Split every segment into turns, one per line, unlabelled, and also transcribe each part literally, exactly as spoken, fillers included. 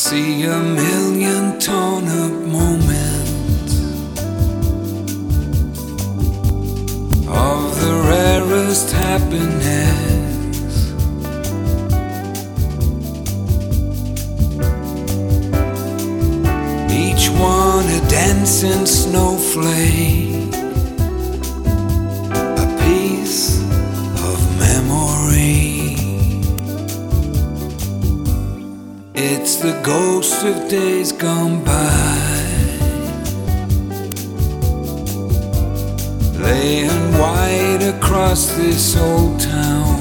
see a million torn up moments of the rarest happiness. Each one a dancing snowflake, a piece of memory. It's the ghost of days gone by, laying white across this old town.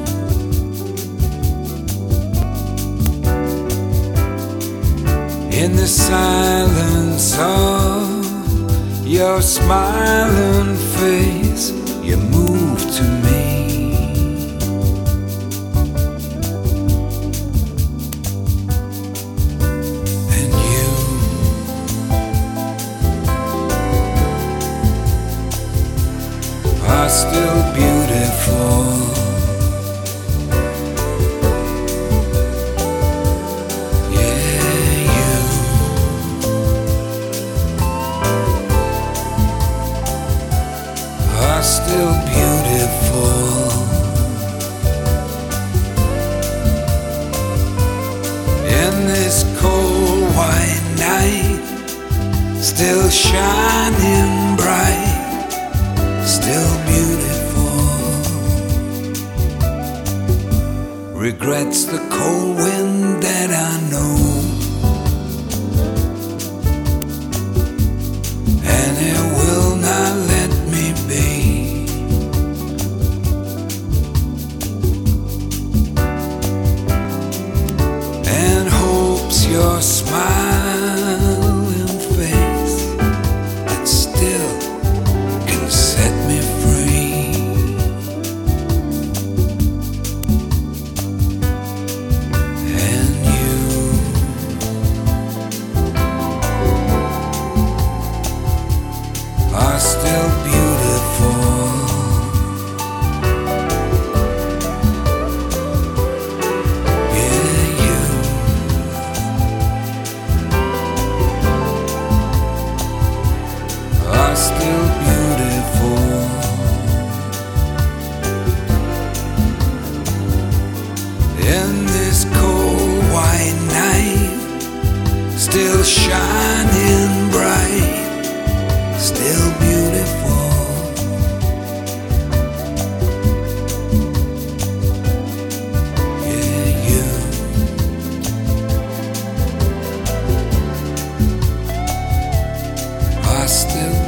In the silence of your smiling face, you move to me. Still beautiful. Yeah, you are still beautiful. In this cold white night, still shining bright, still beautiful. Regrets the cold wind that I know, and it will not let me be. And hopes your smiling face that still can set me free. And you are still beautiful. Yeah, you are still beautiful. In this cold white night, still shining bright, still beautiful. Yeah, you are still